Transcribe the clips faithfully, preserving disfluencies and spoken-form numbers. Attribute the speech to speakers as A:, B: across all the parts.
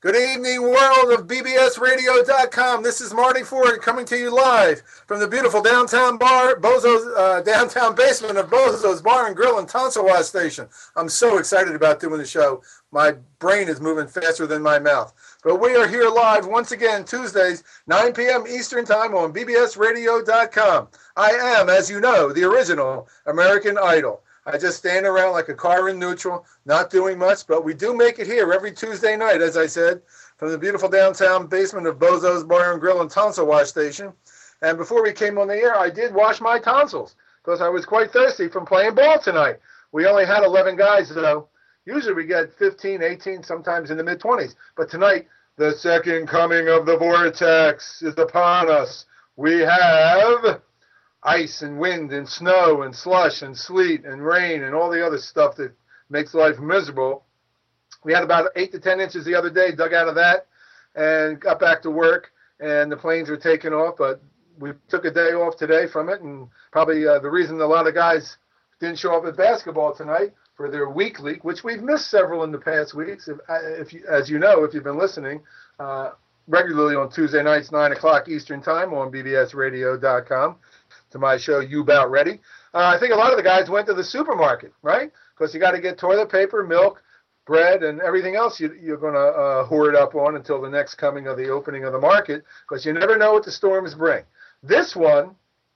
A: Good evening, world of B B S radio dot com. This is Marty Ford coming to you live from the beautiful downtown bar, Bozo's uh, downtown basement of Bozo's Bar and Grill and Tonsil Wash Station. I'm so excited about doing the show. My brain is moving faster than my mouth. But we are here live once again, Tuesdays, nine p.m. Eastern Time on B B S radio dot com. I am, as you know, the original American Idol. I just stand around like a car in neutral, not doing much, but we do make it here every Tuesday night, as I said, from the beautiful downtown basement of Bozo's Bar and Grill and Tonsil Wash Station. And before we came on the air, I did wash my tonsils because I was quite thirsty from playing ball tonight. We only had eleven guys, though. Usually we get fifteen, eighteen, sometimes in the mid-twenties. But tonight, the second coming of the vortex is upon us. We have ice and wind and snow and slush and sleet and rain and all the other stuff that makes life miserable. We had about eight to ten inches the other day, dug out of that, and got back to work, and the planes were taking off, but we took a day off today from it, and probably uh, the reason a lot of guys didn't show up at basketball tonight for their week league, which we've missed several in the past weeks, if, if you, as you know, if you've been listening, uh, regularly on Tuesday nights, nine o'clock Eastern Time on B B S radio dot com. To my show, You Bout Ready. Uh, I think a lot of the guys went to the supermarket, right? Because you got to get toilet paper, milk, bread, and everything else you, you're going to uh, hoard up on until the next coming of the opening of the market, because you never know what the storms bring. This one,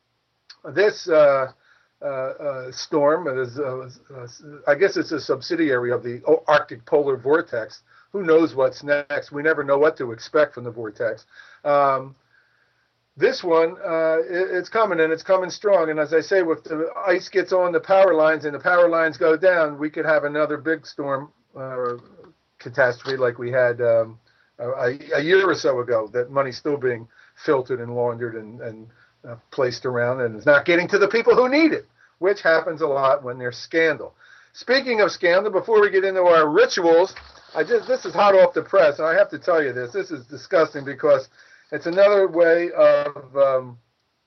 A: this uh, uh, uh, storm, is, uh, uh, I guess it's a subsidiary of the Arctic Polar Vortex. Who knows what's next? We never know what to expect from the vortex. Um, This one, uh, it, it's coming, and it's coming strong. And as I say, if the ice gets on the power lines and the power lines go down, we could have another big storm uh, catastrophe like we had um, a, a year or so ago. That money's still being filtered and laundered and, and uh, placed around, and it's not getting to the people who need it, which happens a lot when there's scandal. Speaking of scandal, before we get into our rituals, I just this is hot off the press, and I have to tell you this. This is disgusting because it's another way of um,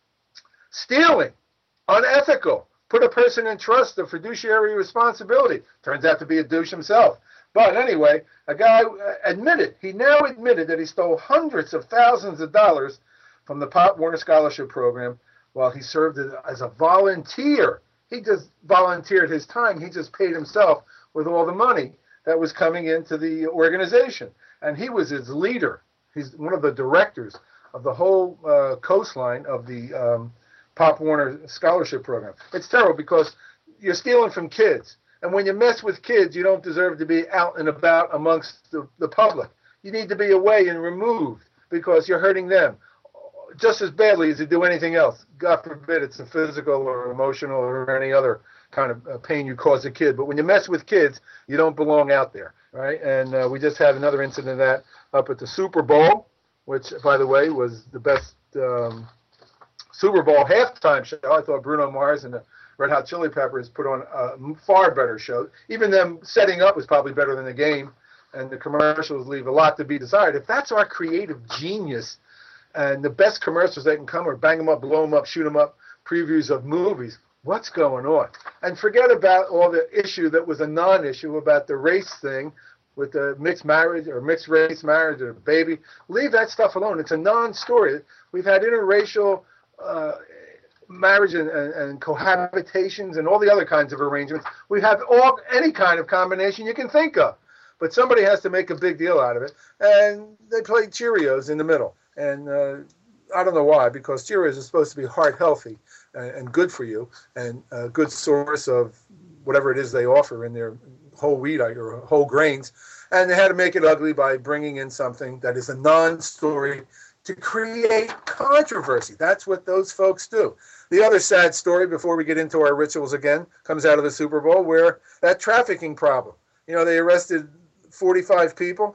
A: stealing, unethical, put a person in trust of fiduciary responsibility. Turns out to be a douche himself. But anyway, a guy admitted, he now admitted that he stole hundreds of thousands of dollars from the Pop Warner Scholarship Program while he served as a volunteer. He just volunteered his time. He just paid himself with all the money that was coming into the organization. And he was its leader. He's one of the directors of the whole uh, coastline of the um, Pop Warner Scholarship Program. It's terrible because you're stealing from kids. And when you mess with kids, you don't deserve to be out and about amongst the, the public. You need to be away and removed because you're hurting them just as badly as you do anything else. God forbid it's a physical or emotional or any other kind of uh, pain you cause a kid. But when you mess with kids, you don't belong out there. Right, and uh, we just had another incident of that up at the Super Bowl, which, by the way, was the best um, Super Bowl halftime show. I thought Bruno Mars and the Red Hot Chili Peppers put on a far better show. Even them setting up was probably better than the game, and the commercials leave a lot to be desired. If that's our creative genius and the best commercials that can come are bang them up, blow them up, shoot them up, previews of movies, what's going on? And forget about all the issue that was a non-issue about the race thing with the mixed marriage or mixed race marriage or baby. Leave that stuff alone. It's a non-story. We've had interracial uh, marriage and, and, and cohabitations and all the other kinds of arrangements. We have all any kind of combination you can think of. But somebody has to make a big deal out of it. And they play Cheerios in the middle. And uh, I don't know why, because Cheerios is supposed to be heart healthy and good for you, and a good source of whatever it is they offer in their whole wheat or whole grains. And they had to make it ugly by bringing in something that is a non-story to create controversy. That's what those folks do. The other sad story, before we get into our rituals again, comes out of the Super Bowl, where that trafficking problem. You know, they arrested forty-five people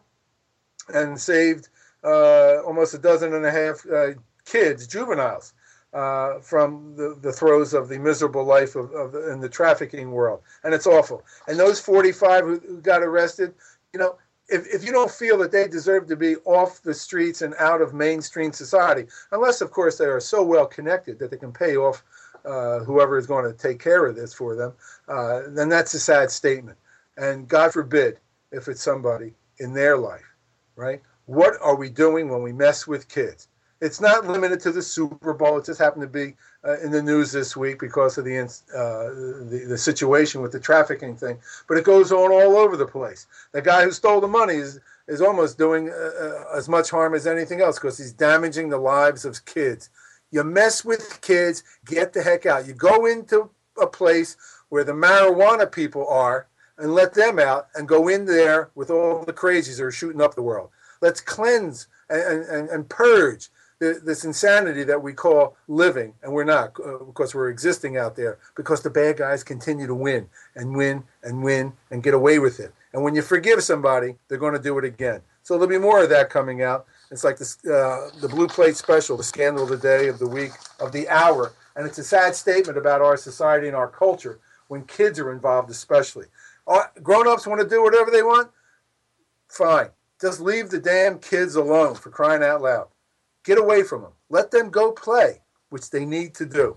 A: and saved uh, almost a dozen and a half uh, kids, juveniles, Uh, from the, the throes of the miserable life of, of in the trafficking world. And it's awful. And those forty-five who, who got arrested, you know, if, if you don't feel that they deserve to be off the streets and out of mainstream society, unless, of course, they are so well connected that they can pay off uh, whoever is going to take care of this for them, uh, then that's a sad statement. And God forbid if it's somebody in their life right? What are we doing when we mess with kids? It's not limited to the Super Bowl. It just happened to be uh, in the news this week because of the, uh, the the situation with the trafficking thing. But it goes on all over the place. The guy who stole the money is is almost doing uh, as much harm as anything else because he's damaging the lives of kids. You mess with kids, get the heck out. You go into a place where the marijuana people are and let them out and go in there with all the crazies that are shooting up the world. Let's cleanse and, and, and purge this insanity that we call living, and we're not, uh, because we're existing out there, because the bad guys continue to win and win and win and get away with it. And when you forgive somebody, they're going to do it again. So there'll be more of that coming out. It's like this, uh, the Blue Plate Special, the scandal of the day, of the week, of the hour. And it's a sad statement about our society and our culture when kids are involved especially. Uh, grown-ups want to do whatever they want? Fine. Just leave the damn kids alone, for crying out loud. Get away from them. Let them go play, which they need to do.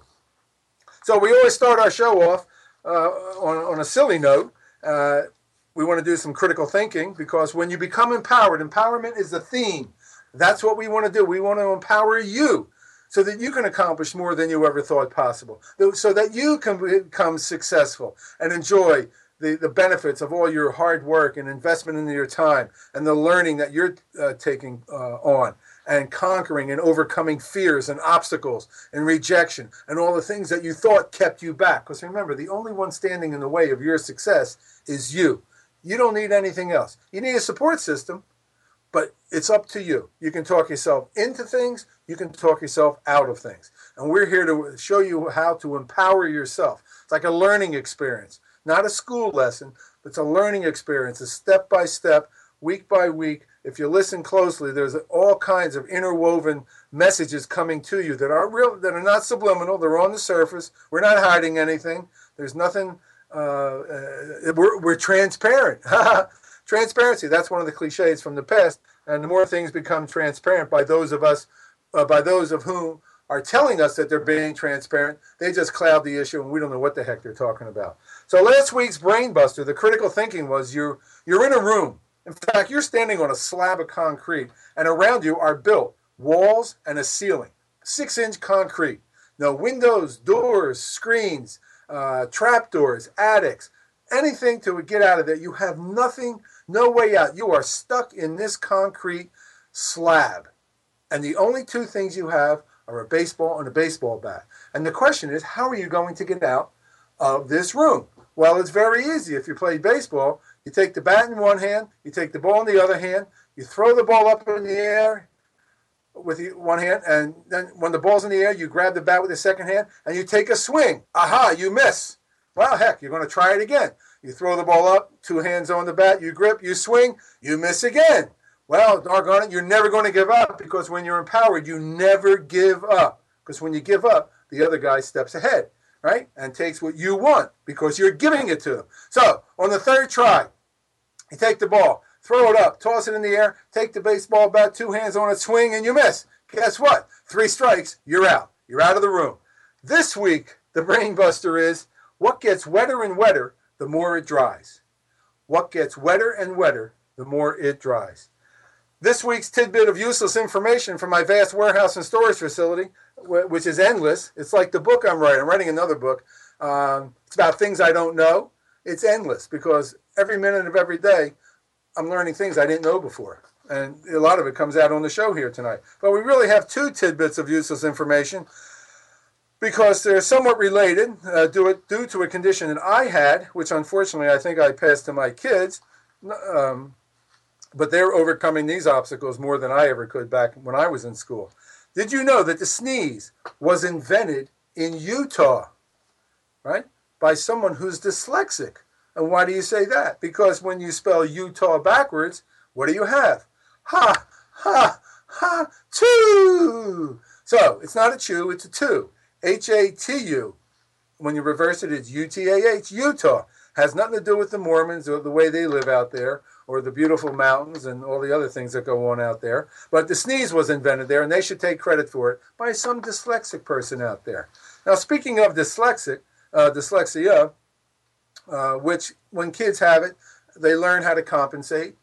A: So we always start our show off uh, on, on a silly note. Uh, we want to do some critical thinking because when you become empowered, empowerment is the theme. That's what we want to do. We want to empower you so that you can accomplish more than you ever thought possible, so that you can become successful and enjoy the, the benefits of all your hard work and investment in your time and the learning that you're uh, taking uh, on and conquering and overcoming fears and obstacles and rejection and all the things that you thought kept you back. Because remember, the only one standing in the way of your success is you. You don't need anything else. You need a support system, but it's up to you. You can talk yourself into things. You can talk yourself out of things. And we're here to show you how to empower yourself. It's like a learning experience, not a school lesson, but it's a learning experience, a step by step, week by week. If you listen closely, there's all kinds of interwoven messages coming to you that are real, that are not subliminal. They're on the surface. We're not hiding anything. There's nothing. Uh, uh, we're, we're transparent. Transparency. That's one of the cliches from the past. And the more things become transparent by those of us, uh, by those of whom are telling us that they're being transparent, they just cloud the issue, and we don't know what the heck they're talking about. So last week's Brain Buster, the critical thinking was you're you're in a room. In fact, you're standing on a slab of concrete, and around you are built walls and a ceiling, six-inch concrete. No windows, doors, screens, uh, trap doors, attics, anything to get out of there. You have nothing, no way out. You are stuck in this concrete slab, and the only two things you have are a baseball and a baseball bat. And the question is, how are you going to get out of this room? Well, it's very easy. If you play baseball, you take the bat in one hand, you take the ball in the other hand, you throw the ball up in the air with one hand, and then when the ball's in the air, you grab the bat with the second hand, and you take a swing. Aha, you miss. Well, heck, you're going to try it again. You throw the ball up, two hands on the bat, you grip, you swing, you miss again. Well, doggone it, you're never going to give up, because when you're empowered, you never give up. Because when you give up, the other guy steps ahead, right, and takes what you want because you're giving it to him. So on the third try, you take the ball, throw it up, toss it in the air, take the baseball bat, two hands on it, swing, and you miss. Guess what? Three strikes, you're out. You're out of the room. This week, the Brain Buster is, what gets wetter and wetter, the more it dries. What gets wetter and wetter, the more it dries. This week's tidbit of useless information from my vast warehouse and storage facility, which is endless. It's like the book I'm writing. I'm writing another book. Um, it's about things I don't know. It's endless because every minute of every day, I'm learning things I didn't know before. And a lot of it comes out on the show here tonight. But we really have two tidbits of useless information because they're somewhat related uh, due, it, due to a condition that I had, which unfortunately I think I passed to my kids. Um, but they're overcoming these obstacles more than I ever could back when I was in school. Did you know that the sneeze was invented in Utah, right, by someone who's dyslexic? And why do you say that? Because when you spell Utah backwards, what do you have? Ha, ha, ha, two. So it's not a chew, it's a two. H A T U. When you reverse it, it's U T A H, Utah. Has nothing to do with the Mormons or the way they live out there or the beautiful mountains and all the other things that go on out there. But the sneeze was invented there, and they should take credit for it by some dyslexic person out there. Now, speaking of dyslexic, uh, dyslexia, uh, which when kids have it, they learn how to compensate.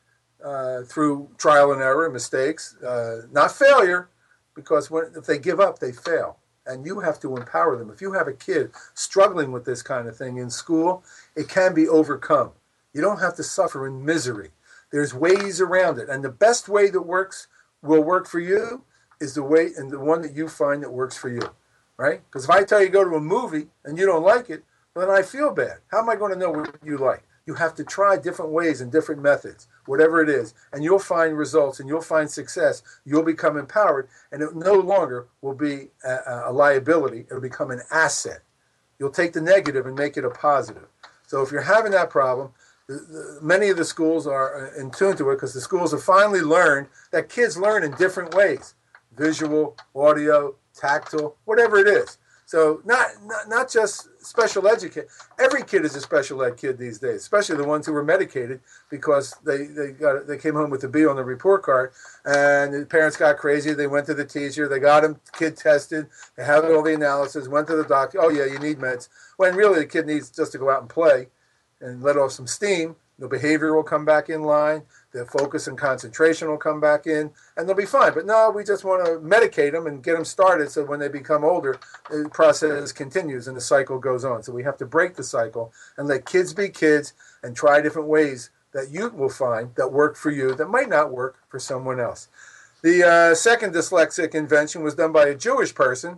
A: uh, through trial and error, mistakes, uh, not failure, because when, if they give up, they fail. And you have to empower them. If you have a kid struggling with this kind of thing in school, it can be overcome. You don't have to suffer in misery. There's ways around it. And the best way that works will work for you is the way and the one that you find that works for you, right? Because if I tell you to go to a movie and you don't like it, then I feel bad. How am I going to know what you like? You have to try different ways and different methods, whatever it is, and you'll find results and you'll find success. You'll become empowered, and it no longer will be a, a liability. It'll become an asset. You'll take the negative and make it a positive. So if you're having that problem, the, the, many of the schools are in tune to it because the schools have finally learned that kids learn in different ways: visual, audio, tactile, whatever it is. So not, not not just special educate. Every kid is a special ed kid these days, especially the ones who were medicated because they, they got they came home with a B on the report card, and the parents got crazy. They went to the teacher. They got him kid tested. They had all the analysis. Went to the doctor. Oh yeah, you need meds. When really the kid needs just to go out and play, and let off some steam. The behavior will come back in line. The focus and concentration will come back in, and they'll be fine. But no, we just want to medicate them and get them started so when they become older, the process continues and the cycle goes on. So we have to break the cycle and let kids be kids and try different ways that you will find that work for you that might not work for someone else. The uh, second dyslexic invention was done by a Jewish person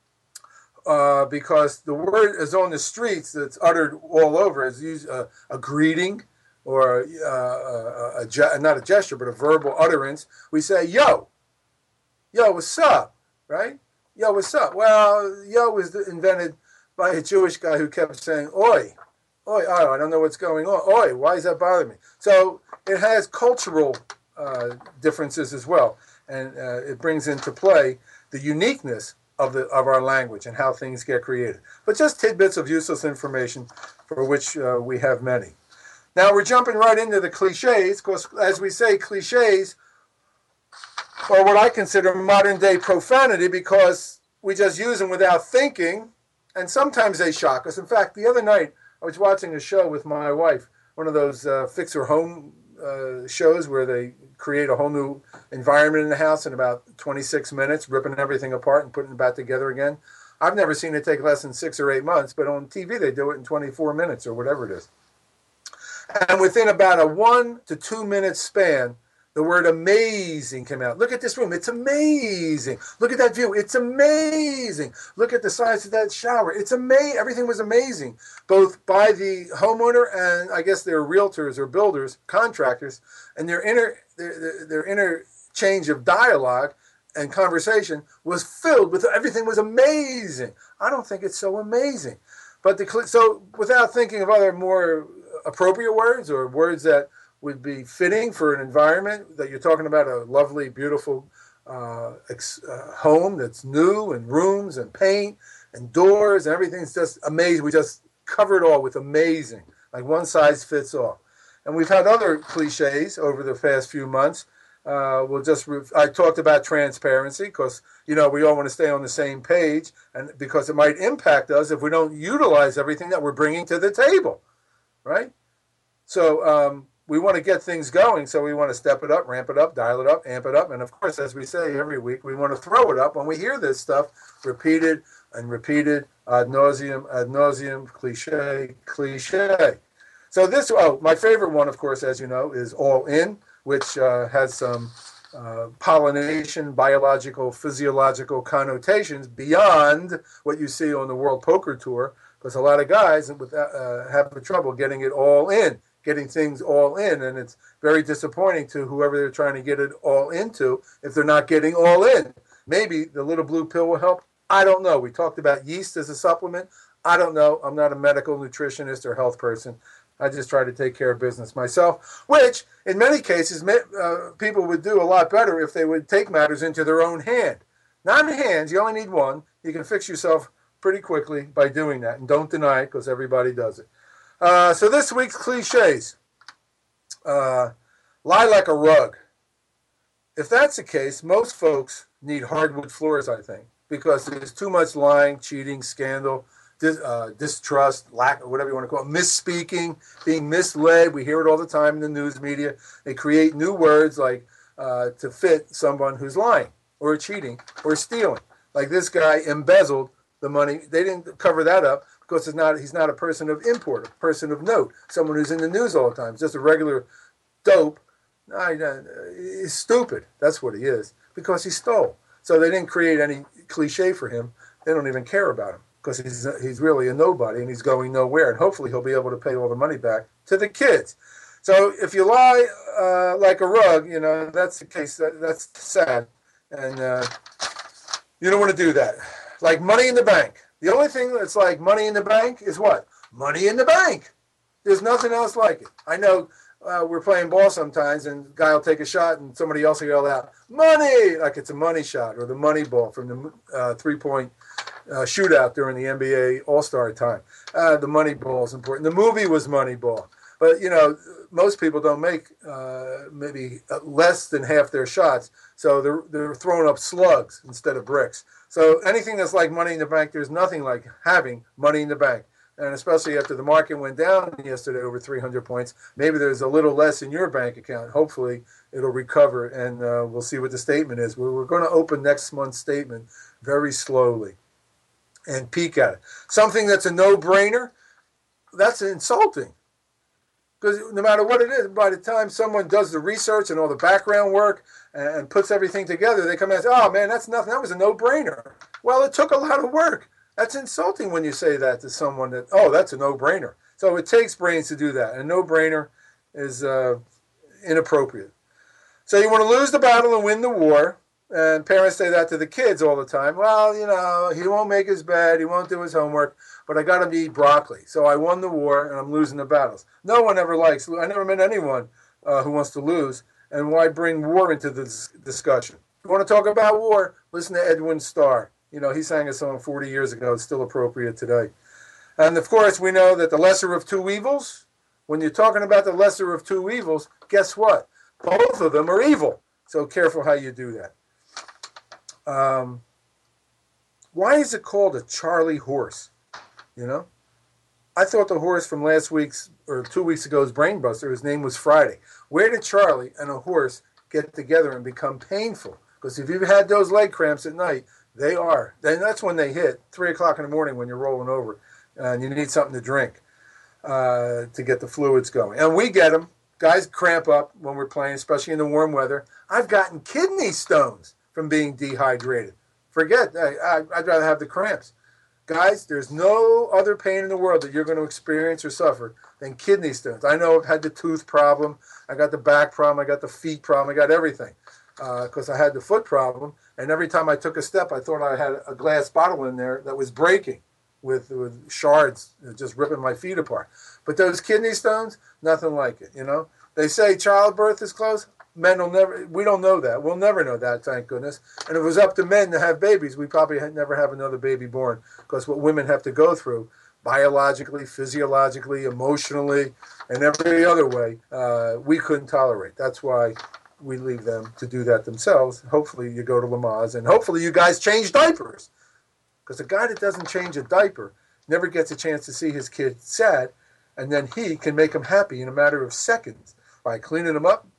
A: uh, because the word is on the streets that's uttered all over. It's used, uh, a greeting, or uh, a, a, not a gesture, but a verbal utterance. We say, yo, yo, what's up, right? Yo, what's up? Well, yo was invented by a Jewish guy who kept saying, oi, oi, oh, I don't know what's going on. Oi, why does that bother me? So it has cultural uh, differences as well, and uh, it brings into play the uniqueness of the of our language and how things get created. But just tidbits of useless information for which uh, we have many. Now we're jumping right into the cliches, because as we say, cliches are what I consider modern day profanity because we just use them without thinking, and sometimes they shock us. In fact, the other night I was watching a show with my wife, one of those uh, fixer home uh, shows where they create a whole new environment in the house in about twenty-six minutes, ripping everything apart and putting it back together again. I've never seen it take less than six or eight months, but on T V they do it in twenty-four minutes or whatever it is. And within about a one to two minute span, the word amazing came out. Look at this room. It's amazing. Look at that view. It's amazing. Look at the size of that shower. It's amazing. Everything was amazing, both by the homeowner and I guess their realtors or builders, contractors, and their inner their, their, their interchange of dialogue and conversation was filled with everything was amazing. I don't think it's so amazing. But the, so without thinking of other more appropriate words or words that would be fitting for an environment that you're talking about, a lovely, beautiful uh, ex, uh, home that's new and rooms and paint and doors and everything's just amazing. We just cover it all with amazing, like one size fits all. And we've had other cliches over the past few months. Uh, we'll just re- I talked about transparency because, you know, we all want to stay on the same page, and because it might impact us if we don't utilize everything that we're bringing to the table. Right? So um, we want to get things going, so we want to step it up, ramp it up, dial it up, amp it up. And of course, as we say every week, we want to throw it up when we hear this stuff repeated and repeated, ad nauseum, ad nauseum, cliche, cliche. So this, oh, my favorite one, of course, as you know, is all in, which uh, has some uh, pollination, biological, physiological connotations beyond what you see on the World Poker Tour. Because a lot of guys with, uh, have trouble getting it all in, getting things all in. And it's very disappointing to whoever they're trying to get it all into if they're not getting all in. Maybe the little blue pill will help. I don't know. We talked about yeast as a supplement. I don't know. I'm not a medical nutritionist or health person. I just try to take care of business myself, which in many cases uh, people would do a lot better if they would take matters into their own hand. Not in hands. You only need one. You can fix yourself pretty quickly by doing that, and don't deny it because everybody does it. Uh, so this week's cliches. Uh, lie like a rug. If that's the case, most folks need hardwood floors, I think, because there's too much lying, cheating, scandal, dis, uh, distrust, lack, whatever you want to call it, misspeaking, being misled. We hear it all the time in the news media. They create new words like uh, to fit someone who's lying or cheating or stealing. Like this guy embezzled the money. They didn't cover that up because it's not, he's not a person of import, a person of note, someone who's in the news all the time. It's just a regular dope. No, he's stupid. That's what he is, because he stole. So they didn't create any cliche for him. They don't even care about him because he's he's really a nobody and he's going nowhere. And hopefully he'll be able to pay all the money back to the kids. So if you lie uh, like a rug, you know, that's the case. That, that's sad. And uh, you don't want to do that. Like money in the bank. The only thing that's like money in the bank is what? Money in the bank. There's nothing else like it. I know uh, we're playing ball sometimes and a guy will take a shot and somebody else will yell out, money, like it's a money shot or the money ball from the uh, three-point uh, shootout during the N B A All-Star time. Uh, the money ball is important. The movie was Moneyball. But, you know, most people don't make uh, maybe less than half their shots, so they're, they're throwing up slugs instead of bricks. So anything that's like money in the bank, there's nothing like having money in the bank. And especially after the market went down yesterday over three hundred points, maybe there's a little less in your bank account. Hopefully it'll recover, and uh, we'll see what the statement is. We're, we're going to open next month's statement very slowly and peek at it. Something that's a no-brainer, that's insulting. Because no matter what it is, by the time someone does the research and all the background work and, and puts everything together, they come in and say, oh, man, that's nothing. That was a no-brainer. Well, it took a lot of work. That's insulting when you say that to someone that, oh, that's a no-brainer. So it takes brains to do that. And a no-brainer is uh, inappropriate. So you want to lose the battle and win the war. And parents say that to the kids all the time. Well, you know, he won't make his bed. He won't do his homework. But I got him to eat broccoli. So I won the war and I'm losing the battles. No one ever likes, I never met anyone uh, who wants to lose. And why bring war into this discussion? If you want to talk about war, listen to Edwin Starr. You know, he sang a song forty years ago. It's still appropriate today. And, of course, we know that the lesser of two evils, when you're talking about the lesser of two evils, guess what? Both of them are evil. So careful how you do that. Um, why is it called a Charlie horse? You know? I thought the horse from last week's, or two weeks ago's Brainbuster, his name was Friday. Where did Charlie and a horse get together and become painful? Because if you've had those leg cramps at night, they are. Then that's when they hit, three o'clock in the morning when you're rolling over and you need something to drink uh, to get the fluids going. And we get them. Guys cramp up when we're playing, especially in the warm weather. I've gotten kidney stones from being dehydrated. Forget, I, I, I'd rather have the cramps. Guys, there's no other pain in the world that you're going to experience or suffer than kidney stones. I know I've had the tooth problem. I got the back problem. I got the feet problem. I got everything because uh, I had the foot problem. And every time I took a step, I thought I had a glass bottle in there that was breaking with, with shards just ripping my feet apart. But those kidney stones, nothing like it, you know. They say childbirth is close. Men will never, we don't know that. We'll never know that, thank goodness. And if it was up to men to have babies, we probably had never have another baby born because what women have to go through biologically, physiologically, emotionally, and every other way, uh, we couldn't tolerate. That's why we leave them to do that themselves. Hopefully you go to Lamaze, and hopefully you guys change diapers. Because a guy that doesn't change a diaper never gets a chance to see his kid sad, and then he can make him happy in a matter of seconds by cleaning him up,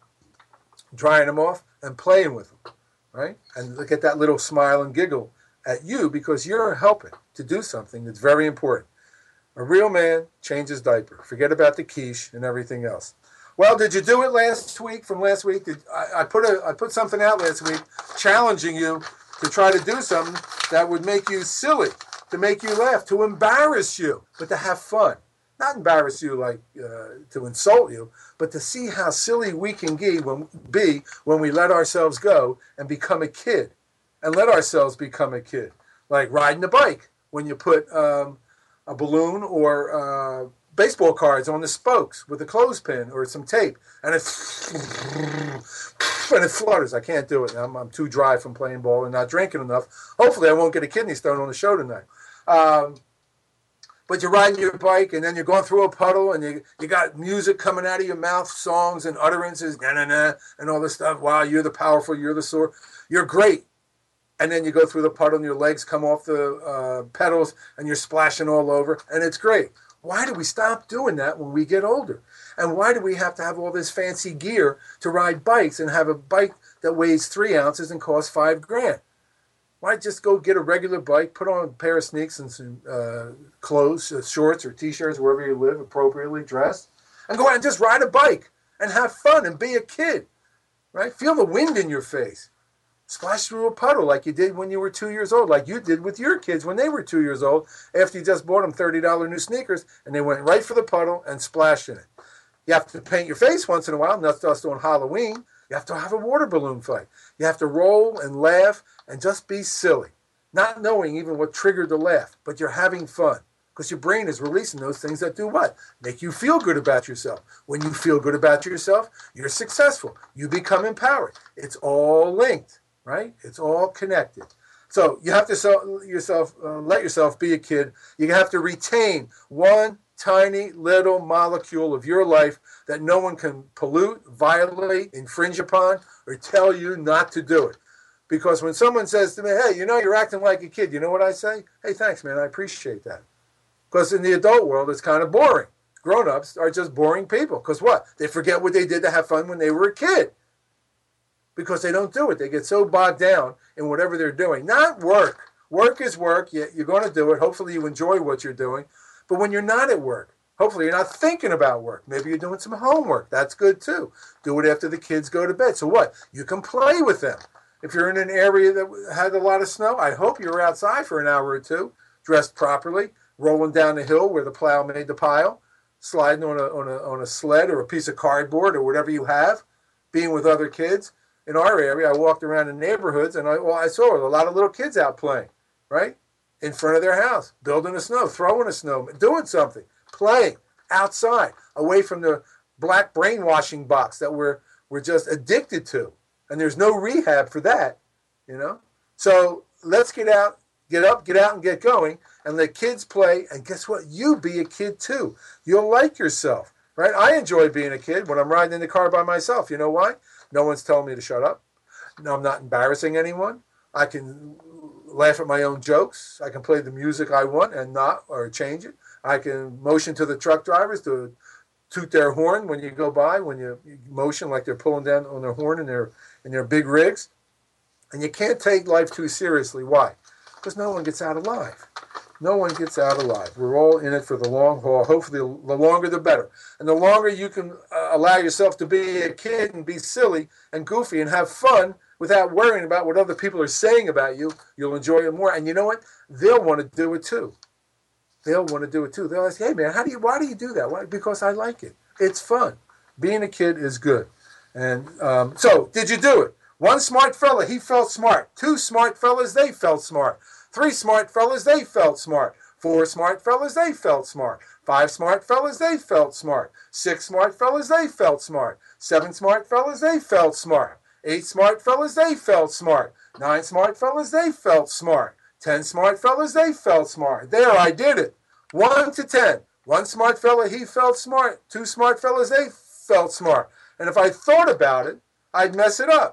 A: drying him off, and playing with him, right? And look at that little smile and giggle at you because you're helping to do something that's very important. A real man changes diaper. Forget about the quiche and everything else. Well, did you do it last week? From last week, did, I, I put a I put something out last week challenging you to try to do something that would make you silly, to make you laugh, to embarrass you, but to have fun. Not embarrass you like uh, to insult you, but to see how silly we can be when, be when we let ourselves go and become a kid, and let ourselves become a kid. Like riding a bike when you put um, a balloon or uh, baseball cards on the spokes with a clothespin or some tape, and it and it flutters. I can't do it. I'm, I'm too dry from playing ball and not drinking enough. Hopefully, I won't get a kidney stone on the show tonight. Um, but you're riding your bike, and then you're going through a puddle, and you you got music coming out of your mouth, songs and utterances, na na na, and all this stuff. Wow, you're the powerful, you're the sword, you're great. And then you go through the puddle and your legs come off the uh, pedals and you're splashing all over, and it's great. Why do we stop doing that when we get older? And why do we have to have all this fancy gear to ride bikes and have a bike that weighs three ounces and costs five grand? Why just go get a regular bike, put on a pair of sneaks and some uh, clothes, uh, shorts or T-shirts, wherever you live, appropriately dressed, and go out and just ride a bike and have fun and be a kid, right? Feel the wind in your face. Splash through a puddle like you did when you were two years old, like you did with your kids when they were two years old after you just bought them thirty dollars new sneakers, and they went right for the puddle and splashed in it. You have to paint your face once in a while, and that's us on Halloween. You have to have a water balloon fight. You have to roll and laugh and just be silly, not knowing even what triggered the laugh, but you're having fun because your brain is releasing those things that do what? Make you feel good about yourself. When you feel good about yourself, you're successful. You become empowered. It's all linked. Right? It's all connected. So you have to so, yourself uh, let yourself be a kid. You have to retain one tiny little molecule of your life that no one can pollute, violate, infringe upon, or tell you not to do it. Because when someone says to me, hey, you know, you're acting like a kid, you know what I say? Hey, thanks, man. I appreciate that. Because in the adult world, it's kind of boring. Grown-ups are just boring people. Because what? They forget what they did to have fun when they were a kid. Because they don't do it. They get so bogged down in whatever they're doing. Not work. Work is work. You're going to do it. Hopefully you enjoy what you're doing. But when you're not at work, hopefully you're not thinking about work. Maybe you're doing some homework. That's good too. Do it after the kids go to bed. So what? You can play with them. If you're in an area that had a lot of snow, I hope you were outside for an hour or two, dressed properly, rolling down the hill where the plow made the pile, sliding on a, on a, on a sled or a piece of cardboard or whatever you have, being with other kids. In our area, I walked around in neighborhoods, and I, well, I saw a lot of little kids out playing, right, in front of their house, building a snow, throwing a snow, doing something, playing outside, away from the black brainwashing box that we're we're just addicted to, and there's no rehab for that, you know. So let's get out, get up, get out, and get going, and let kids play. And guess what? You be a kid too. You'll like yourself, right? I enjoy being a kid when I'm riding in the car by myself. You know why? No one's telling me to shut up. No, I'm not embarrassing anyone. I can laugh at my own jokes. I can play the music I want and not, or change it. I can motion to the truck drivers to toot their horn when you go by, when you motion like they're pulling down on their horn in their, in their big rigs. And you can't take life too seriously. Why? Because no one gets out alive. No one gets out alive. We're all in it for the long haul. Hopefully, the longer the better. And the longer you can uh, allow yourself to be a kid and be silly and goofy and have fun without worrying about what other people are saying about you, you'll enjoy it more. And you know what? They'll want to do it too. They'll want to do it too. They'll ask, hey, man, how do you? Why do you do that? Why? Because I like it. It's fun. Being a kid is good. And um, so, did you do it? One smart fella, he felt smart. Two smart fellas, they felt smart. Three smart fellas, they felt smart. Four smart fellas, they felt smart. Five smart fellas, they felt smart. Six smart fellas, they felt smart. Seven smart fellas, they felt smart. Eight smart fellas, they felt smart. Nine smart fellas, they felt smart. Ten smart fellas, they felt smart. There, I did it. One to ten. One smart fella, he felt smart. Two smart fellas, they felt smart. And if I thought about it, I'd mess it up.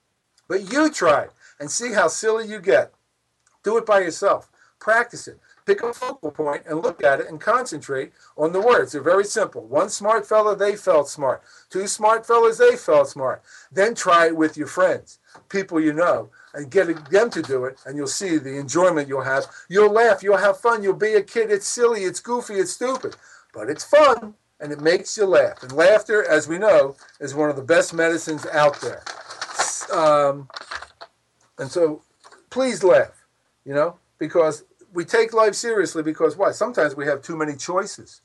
A: But you try it and see how silly you get. Do it by yourself. Practice it. Pick a focal point and look at it and concentrate on the words. They're very simple. One smart fella, they felt smart. Two smart fellas, they felt smart. Then try it with your friends, people you know, and get them to do it, and you'll see the enjoyment you'll have. You'll laugh. You'll have fun. You'll be a kid. It's silly. It's goofy. It's stupid. But it's fun, and it makes you laugh. And laughter, as we know, is one of the best medicines out there. Um, and so please laugh. You know, because we take life seriously because what? Sometimes we have too many choices.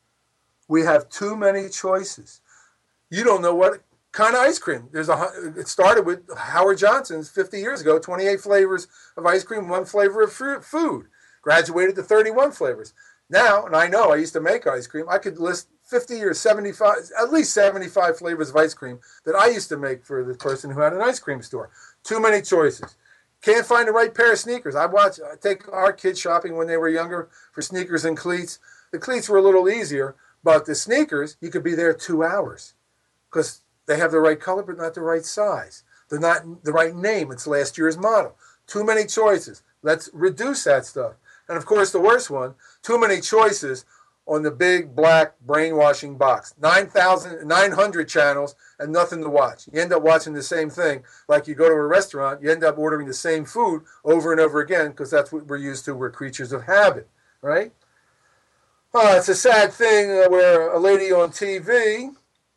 A: We have too many choices. You don't know what kind of ice cream. There's a. It started with Howard Johnson's fifty years ago, twenty-eight flavors of ice cream, one flavor of fruit, food. Graduated to thirty-one flavors. Now, and I know I used to make ice cream, I could list fifty or seventy-five, at least seventy-five flavors of ice cream that I used to make for the person who had an ice cream store. Too many choices. Can't find the right pair of sneakers. I watch, I take our kids shopping when they were younger for sneakers and cleats. The cleats were a little easier, but the sneakers, you could be there two hours because they have the right color but not the right size. They're not the right name. It's last year's model. Too many choices. Let's reduce that stuff. And of course, the worst one, too many choices on the big black brainwashing box. nine thousand, nine hundred channels and nothing to watch. You end up watching the same thing. Like you go to a restaurant, you end up ordering the same food over and over again because that's what we're used to. We're creatures of habit, right? Uh, it's a sad thing uh, where a lady on T V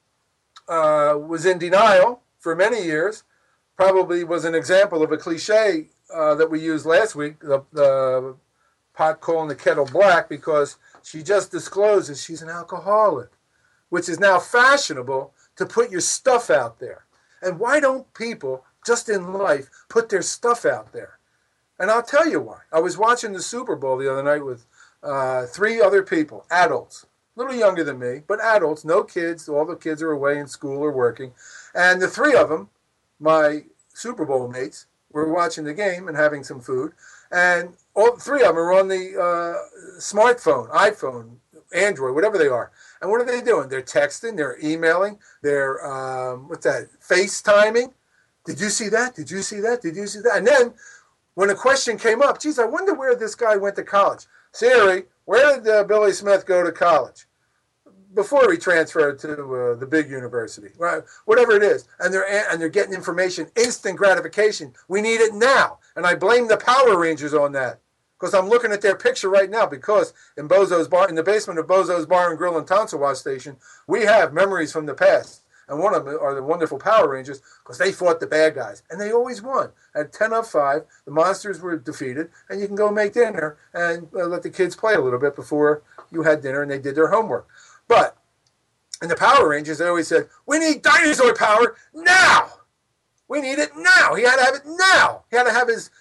A: uh, was in denial for many years. Probably was an example of a cliche uh, that we used last week, the, the pot calling the kettle black, because she just discloses she's an alcoholic, which is now fashionable to put your stuff out there. And why don't people, just in life, put their stuff out there? And I'll tell you why. I was watching the Super Bowl the other night with uh, three other people, adults, a little younger than me, but adults, no kids. All the kids are away in school or working. And the three of them, my Super Bowl mates, were watching the game and having some food. And all three of them are on the uh, smartphone, iPhone, Android, whatever they are. And what are they doing? They're texting, they're emailing, they're, um, what's that, FaceTiming. Did you see that? Did you see that? Did you see that? And then when a question came up, geez, I wonder where this guy went to college. Siri, where did uh, Billy Smith go to college? Before he transferred to uh, the big university, right? Whatever it is, and they're and they're getting information, instant gratification. We need it now, and I blame the Power Rangers on that because I'm looking at their picture right now. Because in Bozo's bar, in the basement of Bozo's Bar and Grill and Tonsil Wash Station, we have memories from the past, and one of them are the wonderful Power Rangers because they fought the bad guys, and they always won. At ten of five, the monsters were defeated, and you can go make dinner and uh, let the kids play a little bit before you had dinner, and they did their homework. But in the Power Rangers, they always said, we need dinosaur power now. We need it now. He had to have it now. He had to have his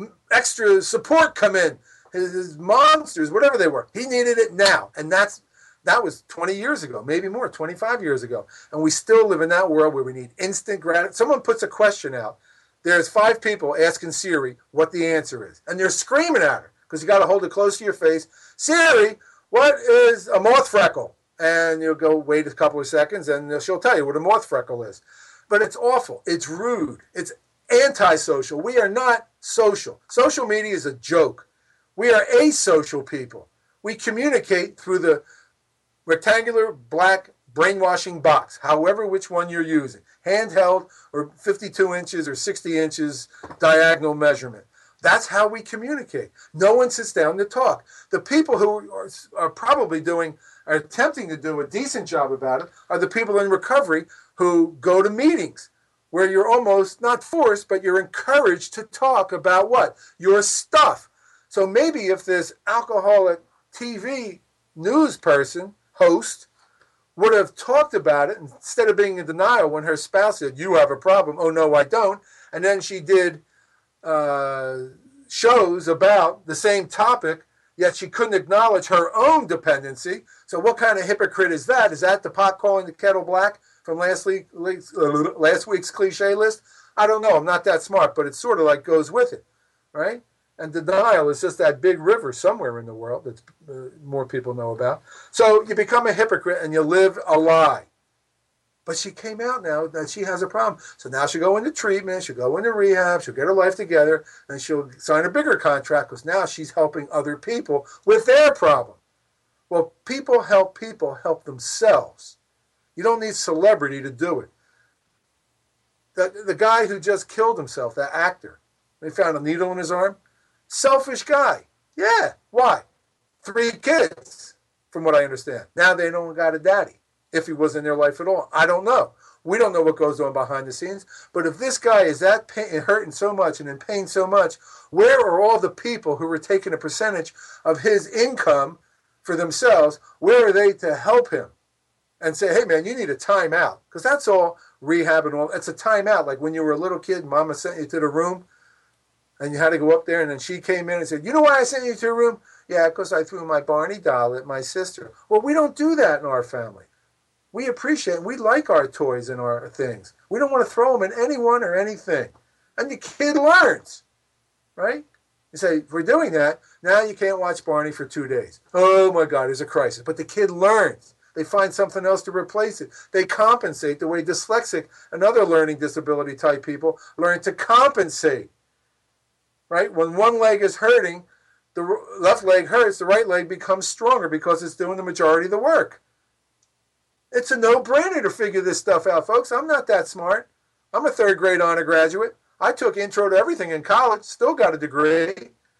A: extra support come in, his, his monsters, whatever they were. He needed it now. And that's that was twenty years ago, maybe more, twenty-five years ago. And we still live in that world where we need instant gratitude. Someone puts a question out. There's five people asking Siri what the answer is. And they're screaming at her because you got to hold it close to your face. Siri, what is a moth freckle? And you'll go wait a couple of seconds, and she'll tell you what a moth freckle is. But it's awful. It's rude. It's antisocial. We are not social. Social media is a joke. We are asocial people. We communicate through the rectangular black brainwashing box, however which one you're using, handheld or fifty-two inches or sixty inches diagonal measurement. That's how we communicate. No one sits down to talk. The people who are, are probably doing, are attempting to do a decent job about it are the people in recovery who go to meetings where you're almost not forced, but you're encouraged to talk about what? Your stuff. So maybe if this alcoholic T V news person, host, would have talked about it instead of being in denial when her spouse said, you have a problem. Oh, no, I don't. And then she did Uh, shows about the same topic, yet she couldn't acknowledge her own dependency. So what kind of hypocrite is that? Is that the pot calling the kettle black from last week, last week's cliche list? I don't know. I'm not that smart, but it sort of like goes with it, right? And denial is just that big river somewhere in the world that uh, more people know about. So you become a hypocrite and you live a lie. But she came out now that she has a problem. So now she'll go into treatment, she'll go into rehab, she'll get her life together, and she'll sign a bigger contract because now she's helping other people with their problem. Well, people help people help themselves. You don't need celebrity to do it. The, the guy who just killed himself, that actor, they found a needle in his arm. Selfish guy. Yeah. Why? Three kids, from what I understand. Now they don't got a daddy. If he was in their life at all. I don't know. We don't know what goes on behind the scenes. But if this guy is that pain, hurting so much and in pain so much, where are all the people who were taking a percentage of his income for themselves? Where are they to help him and say, hey, man, you need a timeout? Because that's all rehab and all. It's a timeout. Like when you were a little kid, mama sent you to the room and you had to go up there. And then she came in and said, you know why I sent you to the room? Yeah, because I threw my Barney doll at my sister. Well, we don't do that in our family. We appreciate, we like our toys and our things. We don't want to throw them at anyone or anything. And the kid learns, right? You say, if we're doing that, now you can't watch Barney for two days. Oh my God, there's a crisis. But the kid learns. They find something else to replace it. They compensate the way dyslexic and other learning disability type people learn to compensate. right? When one leg is hurting, the left leg hurts, the right leg becomes stronger because it's doing the majority of the work. It's a no-brainer to figure this stuff out, folks. I'm not that smart. I'm a third grade honor graduate. I took intro to everything in college, still got a degree.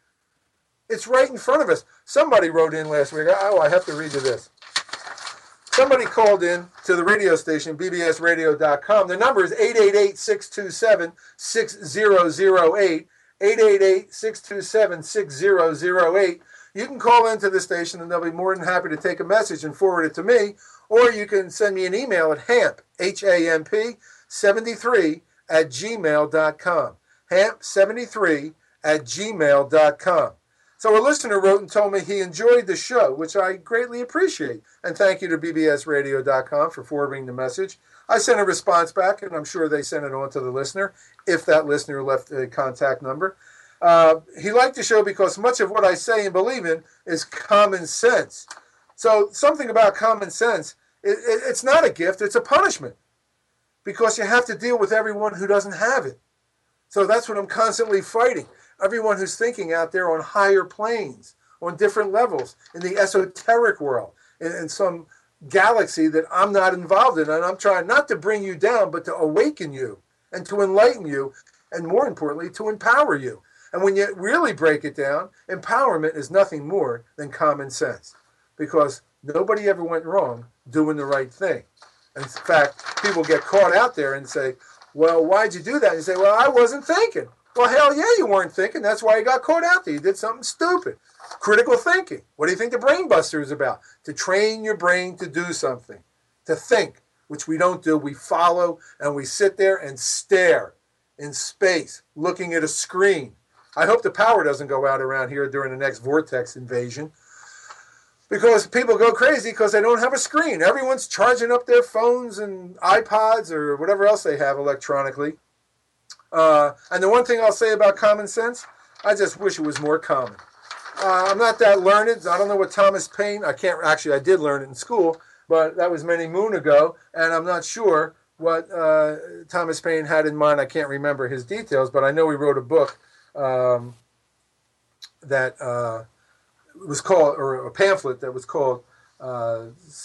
A: It's right in front of us. Somebody wrote in last week. Oh, I have to read you this. Somebody called in to the radio station, B B S radio dot com. The number is eight eight eight, six two seven, six zero zero eight, eight eight eight, six two seven, six zero zero eight. You can call into the station, and they'll be more than happy to take a message and forward it to me, or you can send me an email at hamp, H A M P, seventy-three at gmail dot com. hamp seventy-three at gmail dot com. So a listener wrote and told me he enjoyed the show, which I greatly appreciate. And thank you to B B S radio dot com for forwarding the message. I sent a response back, and I'm sure they sent it on to the listener, if that listener left a contact number. Uh, he liked the show because much of what I say and believe in is common sense. So something about common sense, it, it, it's not a gift, it's a punishment. Because you have to deal with everyone who doesn't have it. So that's what I'm constantly fighting. Everyone who's thinking out there on higher planes, on different levels, in the esoteric world, in, in some galaxy that I'm not involved in. And I'm trying not to bring you down, but to awaken you and to enlighten you, and more importantly, to empower you. And when you really break it down, empowerment is nothing more than common sense. Because nobody ever went wrong doing the right thing. In fact, people get caught out there and say, well, why'd you do that? And you say, well, I wasn't thinking. Well, hell yeah, you weren't thinking. That's why you got caught out there. You did something stupid. Critical thinking. What do you think the Brain Buster is about? To train your brain to do something, to think, which we don't do. We follow and we sit there and stare in space, looking at a screen. I hope the power doesn't go out around here during the next vortex invasion, because people go crazy because they don't have a screen. Everyone's charging up their phones and iPods or whatever else they have electronically. Uh, and the one thing I'll say about common sense, I just wish it was more common. Uh, I'm not that learned. I don't know what Thomas Paine, I can't, actually I did learn it in school, but that was many moon ago, and I'm not sure what uh, Thomas Paine had in mind. I can't remember his details, but I know he wrote a book um, that uh, was called, or a pamphlet that was called uh,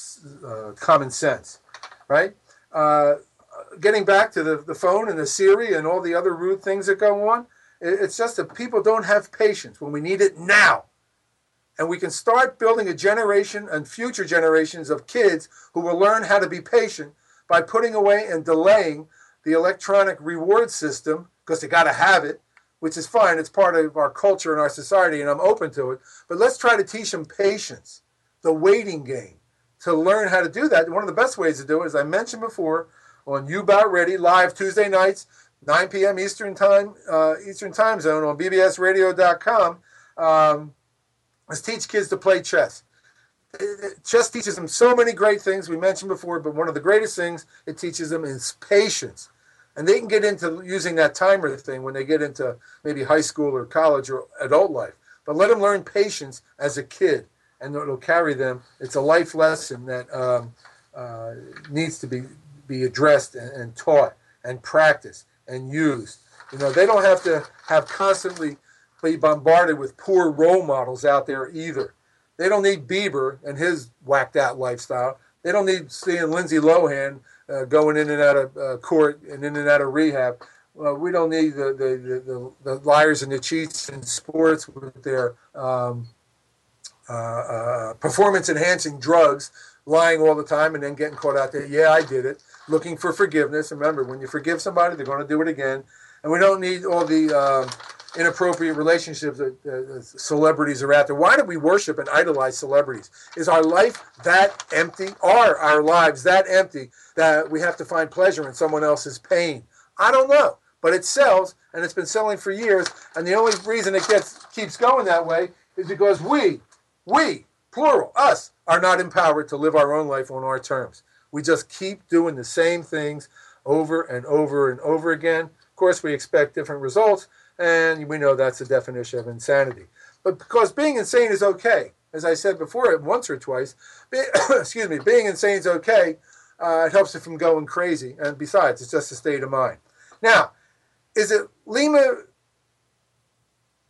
A: uh, Common Sense, right? Uh, getting back to the, the phone and the Siri and all the other rude things that go on, it, it's just that people don't have patience when we need it now. And we can start building a generation and future generations of kids who will learn how to be patient by putting away and delaying the electronic reward system, because they got to have it, which is fine. It's part of our culture and our society, and I'm open to it. But let's try to teach them patience, the waiting game, to learn how to do that. One of the best ways to do it, as I mentioned before, on You About Ready, live Tuesday nights, nine p.m. Eastern Time, uh, Eastern Time Zone on B B S radio dot com. Um, let's teach kids to play chess. It, it, chess teaches them so many great things we mentioned before, but one of the greatest things it teaches them is patience. And they can get into using that timer thing when they get into maybe high school or college or adult life. But let them learn patience as a kid, and it'll carry them. It's a life lesson that um, uh, needs to be, be addressed and, and taught and practiced and used. You know, they don't have to have constantly be bombarded with poor role models out there either. They don't need Bieber and his whacked out lifestyle. They don't need seeing Lindsay Lohan uh, going in and out of uh, court and in and out of rehab. Uh, we don't need the the, the, the the liars and the cheats in sports with their um, uh, uh, performance-enhancing drugs, lying all the time and then getting caught out there. Yeah, I did it. Looking for forgiveness. Remember, when you forgive somebody, they're going to do it again. And we don't need all the uh, inappropriate relationships that uh, celebrities are out there. Why do we worship and idolize celebrities? Is our life that empty? Are our lives that empty that we have to find pleasure in someone else's pain? I don't know. But it sells, and it's been selling for years. And the only reason it gets keeps going that way is because we, we, plural, us, are not empowered to live our own life on our terms. We just keep doing the same things over and over and over again. Of course, we expect different results, and we know that's the definition of insanity. But because being insane is okay, as I said before once or twice, be, excuse me, being insane is okay. Uh, it helps it from going crazy. And besides, it's just a state of mind. Now, is it Lima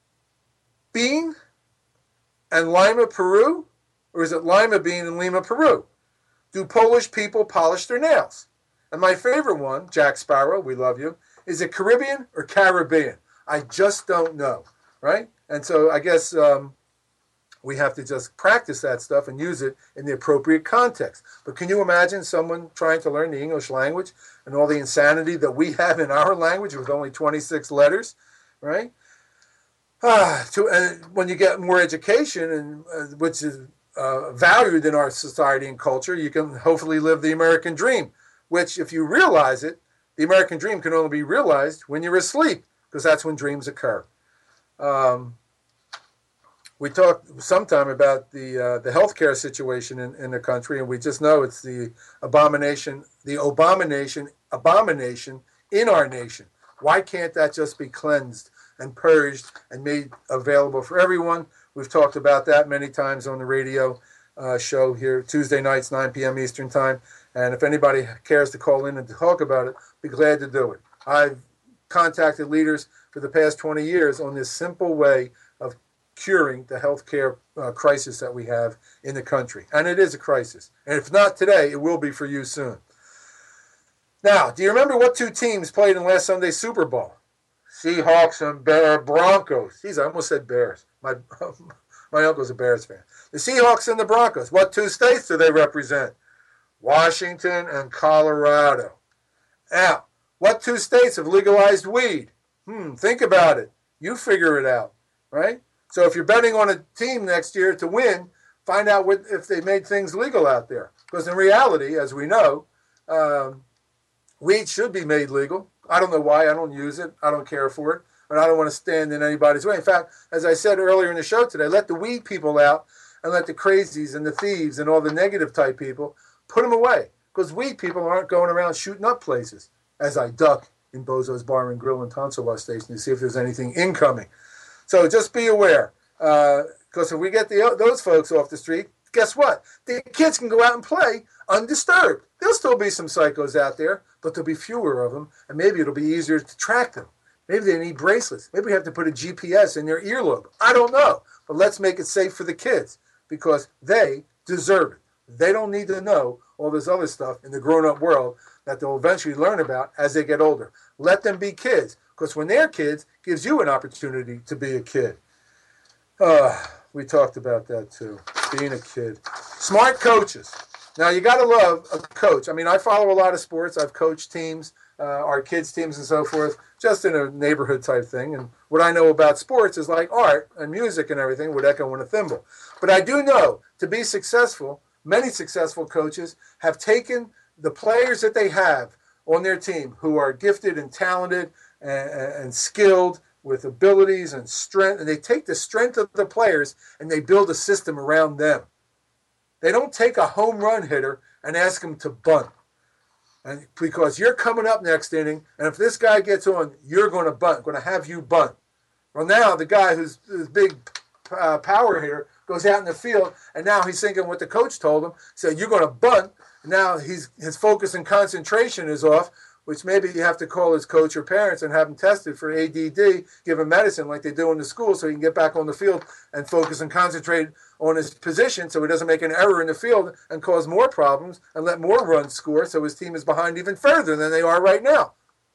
A: bean and Lima, Peru? Or is it Lima bean and Lima, Peru? Do Polish people polish their nails? And my favorite one, Jack Sparrow, we love you, is it Caribbean or Caribbean? I just don't know, right? And so I guess um, we have to just practice that stuff and use it in the appropriate context. But can you imagine someone trying to learn the English language and all the insanity that we have in our language with only twenty-six letters, right? Ah, to, and when you get more education, and uh, which is uh, valued in our society and culture, you can hopefully live the American dream, which if you realize it, the American dream can only be realized when you're asleep, because that's when dreams occur. Um, we talked sometime about the uh, the healthcare situation in, in the country, and we just know it's the abomination, the abomination, abomination in our nation. Why can't that just be cleansed and purged and made available for everyone? We've talked about that many times on the radio uh, show here, Tuesday nights, nine p.m. Eastern time. And if anybody cares to call in and to talk about it, be glad to do it. I've contacted leaders for the past twenty years on this simple way of curing the healthcare uh, crisis that we have in the country. And it is a crisis. And if not today, it will be for you soon. Now, do you remember what two teams played in last Sunday's Super Bowl? Seahawks and Bear Broncos. Jeez, I almost said Bears. My, my uncle's a Bears fan. The Seahawks and the Broncos. What two states do they represent? Washington and Colorado. Now, what two states have legalized weed? Hmm, think about it. You figure it out, right? So if you're betting on a team next year to win, find out what, if they made things legal out there. Because in reality, as we know, um, weed should be made legal. I don't know why. I don't use it. I don't care for it. But I don't want to stand in anybody's way. In fact, as I said earlier in the show today, let the weed people out and let the crazies and the thieves and all the negative type people put them away. Because weed people aren't going around shooting up places, as I duck in Bozo's Bar and Grill and Tonsawa Station to see if there's anything incoming. So just be aware. Because uh, if we get the, those folks off the street, guess what? The kids can go out and play undisturbed. There'll still be some psychos out there, but there'll be fewer of them, and maybe it'll be easier to track them. Maybe they need bracelets. Maybe we have to put a G P S in their earlobe. I don't know. But let's make it safe for the kids because they deserve it. They don't need to know all this other stuff in the grown-up world that they'll eventually learn about as they get older. Let them be kids, because when they're kids, it gives you an opportunity to be a kid. Uh, we talked about that too, being a kid. Smart coaches. Now, you got to love a coach. I mean, I follow a lot of sports. I've coached teams, uh, our kids' teams and so forth, just in a neighborhood type thing. And what I know about sports is like art and music and everything would echo in a thimble. But I do know to be successful, many successful coaches have taken the players that they have on their team who are gifted and talented and, and skilled with abilities and strength, and they take the strength of the players and they build a system around them. They don't take a home run hitter and ask him to bunt. And because you're coming up next inning, and if this guy gets on, you're going to bunt, going to have you bunt. Well, now the guy who's this big uh, power hitter goes out in the field, and now he's thinking what the coach told him. Said, you're going to bunt. Now he's, his focus and concentration is off, which maybe you have to call his coach or parents and have him tested for A D D, give him medicine like they do in the school so he can get back on the field and focus and concentrate on his position so he doesn't make an error in the field and cause more problems and let more runs score so his team is behind even further than they are right now.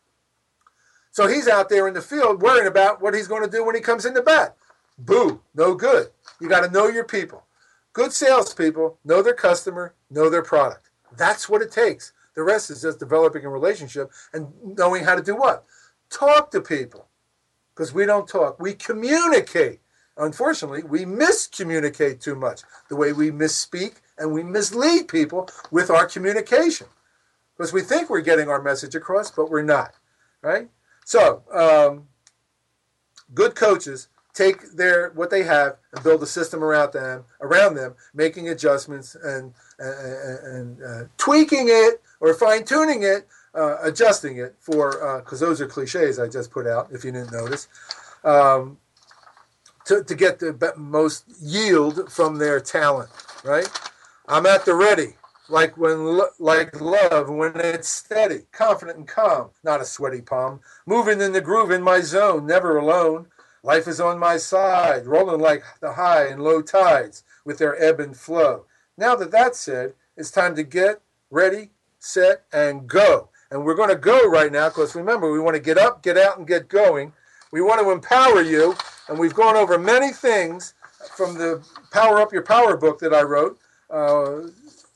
A: So he's out there in the field worrying about what he's going to do when he comes in the bat. Boo, no good. You got to know your people. Good salespeople know their customer, know their product. That's what it takes. The rest is just developing a relationship and knowing how to do what? Talk to people. Because we don't talk. We communicate. Unfortunately, we miscommunicate too much. The way we misspeak and we mislead people with our communication. Because we think we're getting our message across, but we're not. Right? So, um, good coaches take their what they have and build a system around them, around them, making adjustments and, and, and uh, tweaking it or fine-tuning it, uh, adjusting it for, because uh, those are cliches I just put out, if you didn't notice, um, to, to get the most yield from their talent, right? I'm at the ready, like when like love, when it's steady, confident and calm, not a sweaty palm, moving in the groove in my zone, never alone. Life is on my side, rolling like the high and low tides with their ebb and flow. Now that that's said, it's time to get ready, set, and go. And we're going to go right now because remember, we want to get up, get out, and get going. We want to empower you, and we've gone over many things from the Power Up Your Power book that I wrote. Uh,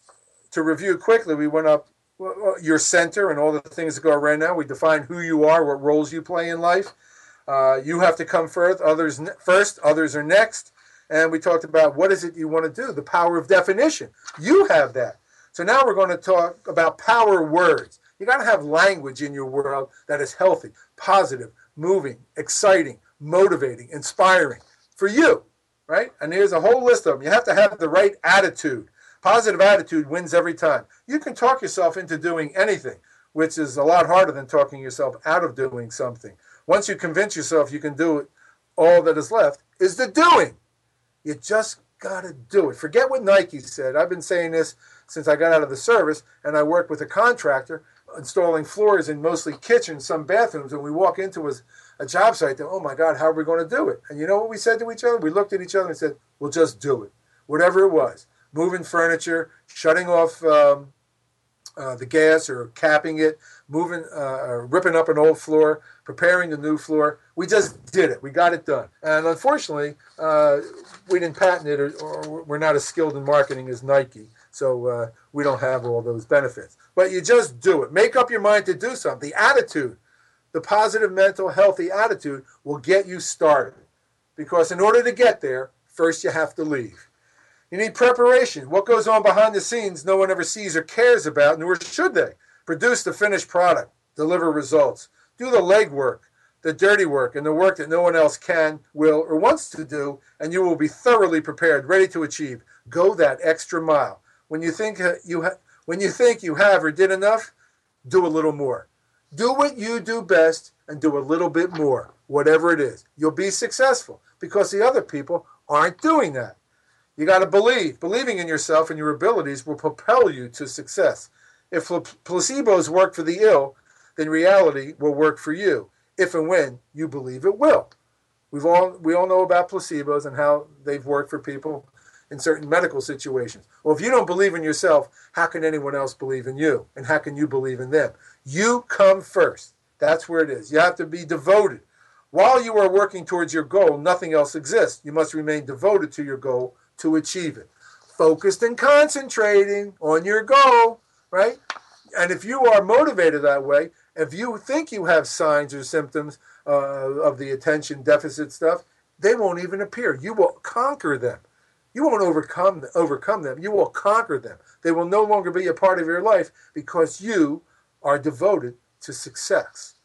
A: to review quickly, we went up your center and all the things that go around now. We defined who you are, what roles you play in life. Uh, you have to come first, others ne- first, others are next. And we talked about what is it you want to do, the power of definition. You have that. So now we're going to talk about power words. You got to have language in your world that is healthy, positive, moving, exciting, motivating, inspiring for you, right? And there's a whole list of them. You have to have the right attitude. Positive attitude wins every time. You can talk yourself into doing anything, which is a lot harder than talking yourself out of doing something. Once you convince yourself you can do it, all that is left is the doing. You just got to do it. Forget what Nike said. I've been saying this since I got out of the service, and I worked with a contractor installing floors in mostly kitchens, some bathrooms, and we walk into a, a job site and, oh my God, how are we going to do it? And you know what we said to each other? We looked at each other and said, we'll just do it. Whatever it was. Moving furniture, shutting off um, uh, the gas or capping it, moving, uh, uh, ripping up an old floor, preparing the new floor. We just did it. We got it done. And unfortunately, uh, we didn't patent it, or, or we're not as skilled in marketing as Nike. So uh, we don't have all those benefits. But you just do it. Make up your mind to do something. The attitude, the positive, mental, healthy attitude will get you started. Because in order to get there, first you have to leave. You need preparation. What goes on behind the scenes no one ever sees or cares about, nor should they. Produce the finished product. Deliver results. Do the legwork, the dirty work, and the work that no one else can, will, or wants to do, and you will be thoroughly prepared, ready to achieve. Go that extra mile. When you think you ha- when you think you have or did enough, do a little more. Do what you do best and do a little bit more, whatever it is. You'll be successful because the other people aren't doing that. You got to believe. Believing in yourself and your abilities will propel you to success. If placebos work for the ill, then reality will work for you, if and when you believe it will. We've all we all know about placebos and how they've worked for people in certain medical situations. Well, if you don't believe in yourself, how can anyone else believe in you? And how can you believe in them? You come first. That's where it is. You have to be devoted. While you are working towards your goal, nothing else exists. You must remain devoted to your goal to achieve it. Focused and concentrating on your goal, right? And if you are motivated that way, if you think you have signs or symptoms uh, of the attention deficit stuff, they won't even appear. You will conquer them. You won't overcome overcome them. You will conquer them. They will no longer be a part of your life because you are devoted to success.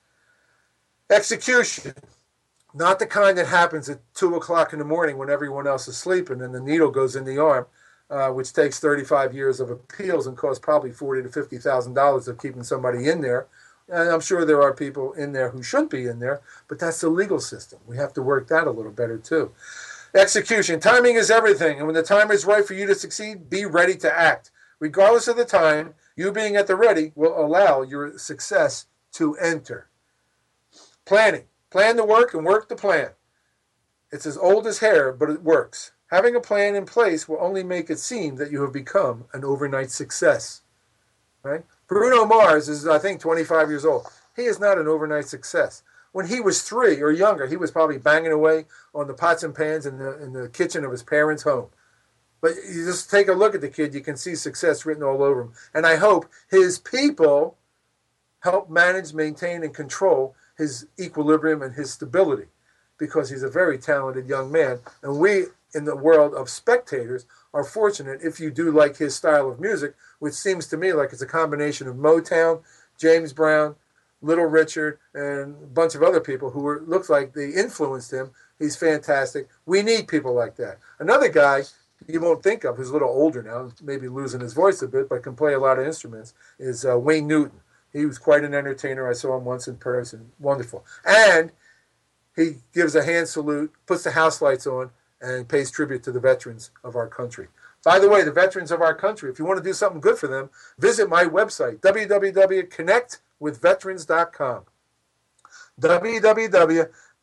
A: Execution. Not the kind that happens at two o'clock in the morning when everyone else is sleeping and the needle goes in the arm, uh, which takes thirty-five years of appeals and costs probably forty thousand to fifty thousand dollars of keeping somebody in there. And I'm sure there are people in there who shouldn't be in there, but that's the legal system. We have to work that a little better too. Execution. Timing is everything. And when the time is right for you to succeed, be ready to act. Regardless of the time, you being at the ready will allow your success to enter. Planning. Plan the work and work the plan. It's as old as hair, but it works. Having a plan in place will only make it seem that you have become an overnight success. Right? Bruno Mars is, I think, twenty-five years old. He is not an overnight success. When he was three or younger, he was probably banging away on the pots and pans in the, in the kitchen of his parents' home. But you just take a look at the kid, you can see success written all over him. And I hope his people help manage, maintain, and control his equilibrium and his stability, because he's a very talented young man. And we, in the world of spectators, are fortunate if you do like his style of music, which seems to me like it's a combination of Motown, James Brown, Little Richard, and a bunch of other people who were, looks like they influenced him. He's fantastic. We need people like that. Another guy you won't think of, who's a little older now, maybe losing his voice a bit, but can play a lot of instruments, is uh, Wayne Newton. He was quite an entertainer. I saw him once in person. Wonderful. And he gives a hand salute, puts the house lights on, and pays tribute to the veterans of our country. By the way, the veterans of our country, if you want to do something good for them, visit my website, w w w dot connect with veterans dot com. w w w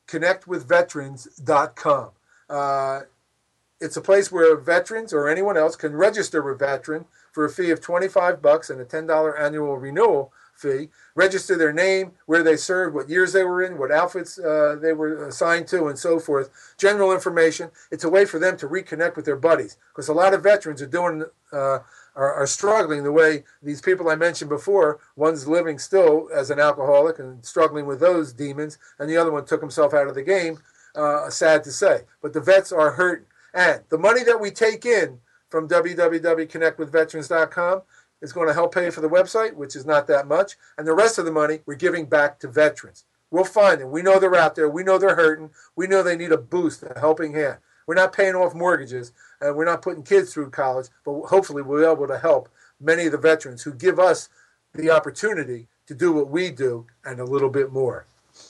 A: connect with veterans dot com. Uh, it's a place where veterans or anyone else can register with Veteran for a fee of twenty-five bucks and a ten dollars annual renewal fee. Register their name, where they served, what years they were in, what outfits uh, they were assigned to, and so forth. General information. It's a way for them to reconnect with their buddies, because a lot of veterans are doing uh, are, are struggling the way these people I mentioned before. One's living still as an alcoholic and struggling with those demons, and the other one took himself out of the game. Uh, sad to say, but the vets are hurt, and the money that we take in from w w w dot connect with veterans dot com is going to help pay for the website, which is not that much. And the rest of the money we're giving back to veterans. We'll find them. We know they're out there. We know they're hurting. We know they need a boost, a helping hand. We're not paying off mortgages, and we're not putting kids through college, but hopefully we'll be able to help many of the veterans who give us the opportunity to do what we do and a little bit more.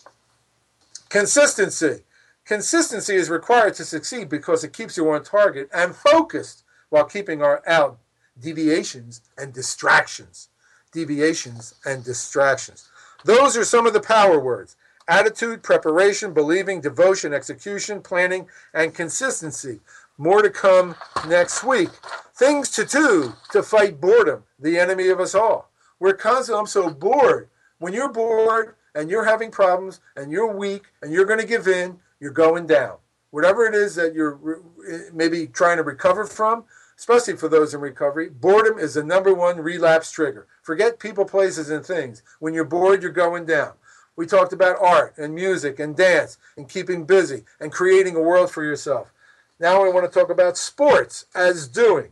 A: Consistency. Consistency is required to succeed because it keeps you on target and focused while keeping our out deviations and distractions. Deviations and distractions. Those are some of the power words. Attitude, preparation, believing, devotion, execution, planning, and consistency. More to come next week. Things to do to fight boredom, the enemy of us all. We're constantly, I'm so bored. When you're bored and you're having problems and you're weak and you're going to give in, you're going down. Whatever it is that you're maybe trying to recover from, especially for those in recovery, boredom is the number one relapse trigger. Forget people, places, and things. When you're bored, you're going down. We talked about art and music and dance and keeping busy and creating a world for yourself. Now I want to talk about sports as doing.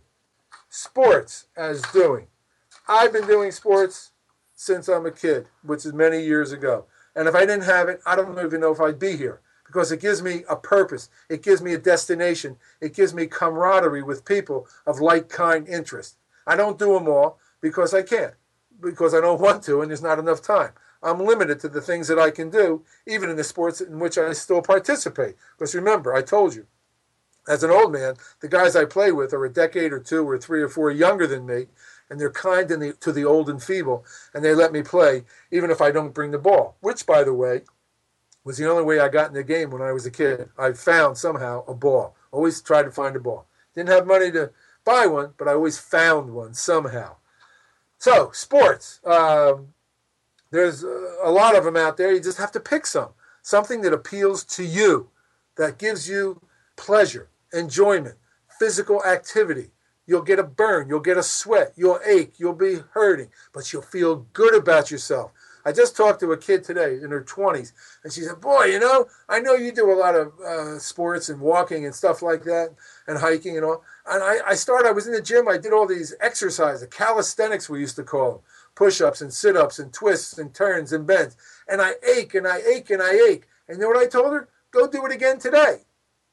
A: Sports as doing. I've been doing sports since I'm a kid, which is many years ago. And if I didn't have it, I don't even know if I'd be here. Because it gives me a purpose. It gives me a destination. It gives me camaraderie with people of like-kind interest. I don't do them all because I can't, because I don't want to, and there's not enough time. I'm limited to the things that I can do, even in the sports in which I still participate. Because remember, I told you, as an old man, the guys I play with are a decade or two or three or four younger than me, and they're kind in the, to the old and feeble, and they let me play even if I don't bring the ball, which, by the way, was the only way I got in the game when I was a kid. I found somehow a ball. Always tried to find a ball. Didn't have money to buy one, but I always found one somehow. So, sports. Um, there's a lot of them out there. You just have to pick some. Something that appeals to you, that gives you pleasure, enjoyment, physical activity. You'll get a burn. You'll get a sweat. You'll ache. You'll be hurting. But you'll feel good about yourself. I just talked to a kid today in her twenties, and she said, boy, you know, I know you do a lot of uh, sports and walking and stuff like that and hiking and all. And I, I started, I was in the gym, I did all these exercises, calisthenics we used to call them, push-ups and sit-ups and twists and turns and bends. And I ache and I ache and I ache. And you know what I told her? Go do it again today.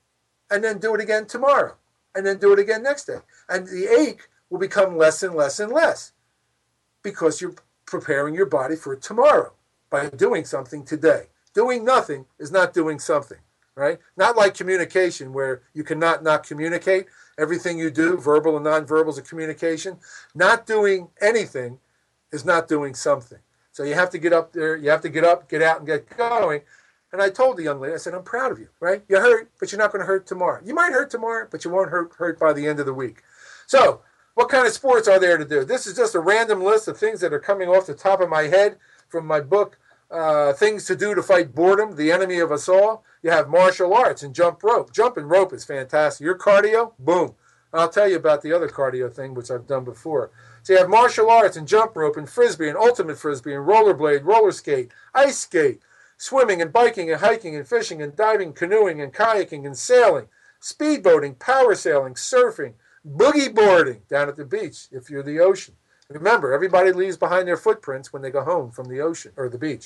A: And then do it again tomorrow. And then do it again next day. And the ache will become less and less and less because you're preparing your body for tomorrow by doing something today. Doing nothing is not doing something, right? Not like communication where you cannot not communicate. Everything you do, verbal and nonverbal, is a communication. Not doing anything is not doing something. So you have to get up there, you have to get up, get out and get going. And I told the young lady, I said, I'm proud of you, right? You hurt, but you're not going to hurt tomorrow. You might hurt tomorrow, but you won't hurt, hurt by the end of the week. So, what kind of sports are there to do? This is just a random list of things that are coming off the top of my head from my book, uh, Things to Do to Fight Boredom, the Enemy of Us All. You have martial arts and jump rope. Jumping rope is fantastic. Your cardio, boom. And I'll tell you about the other cardio thing, which I've done before. So you have martial arts and jump rope and frisbee and ultimate frisbee and rollerblade, roller skate, ice skate, swimming and biking and hiking and fishing and diving, canoeing and kayaking and sailing, speedboating, power sailing, surfing, boogie boarding down at the beach if you're the ocean. Remember, everybody leaves behind their footprints when they go home from the ocean or the beach.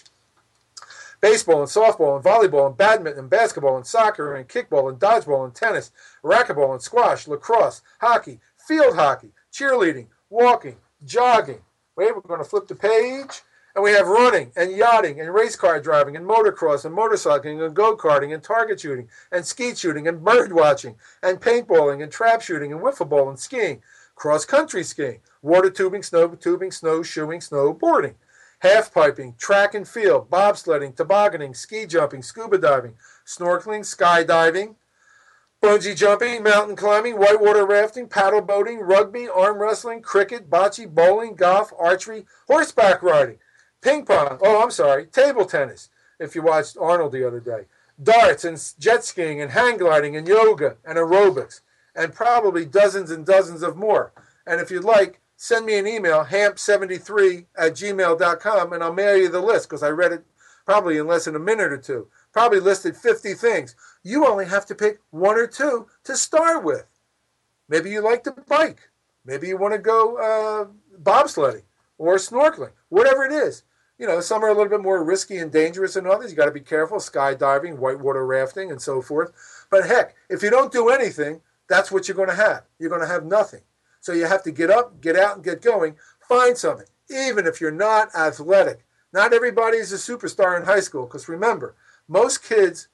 A: Baseball and softball and volleyball and badminton and basketball and soccer and kickball and dodgeball and tennis, racquetball and squash, lacrosse, hockey, field hockey, cheerleading, walking, jogging. Wait, we're going to flip the page. And we have running and yachting and race car driving and motocross and motorcycling and go-karting and target shooting and skeet shooting and bird watching and paintballing and trap shooting and wiffle ball and skiing, cross-country skiing, water tubing, snow tubing, snowshoeing, snowboarding. half piping, track and field, bobsledding, tobogganing, ski jumping, scuba diving, snorkeling, skydiving, bungee jumping, mountain climbing, whitewater rafting, paddle boating, rugby, arm wrestling, cricket, bocce, bowling, golf, archery, horseback riding, ping pong, oh, I'm sorry, table tennis, if you watched Arnold the other day, darts and jet skiing and hang gliding and yoga and aerobics, and probably dozens and dozens of more. And if you'd like, send me an email, hamp seventy-three at gmail dot com, and I'll mail you the list because I read it probably in less than a minute or two. Probably listed fifty things. You only have to pick one or two to start with. Maybe you like to bike. Maybe you want to go uh, bobsledding or snorkeling, whatever it is. You know, some are a little bit more risky and dangerous than others. You got to be careful, skydiving, whitewater rafting, and so forth. But heck, if you don't do anything, that's what you're going to have. You're going to have nothing. So you have to get up, get out, and get going. Find something, even if you're not athletic. Not everybody is a superstar in high school, because remember, most kids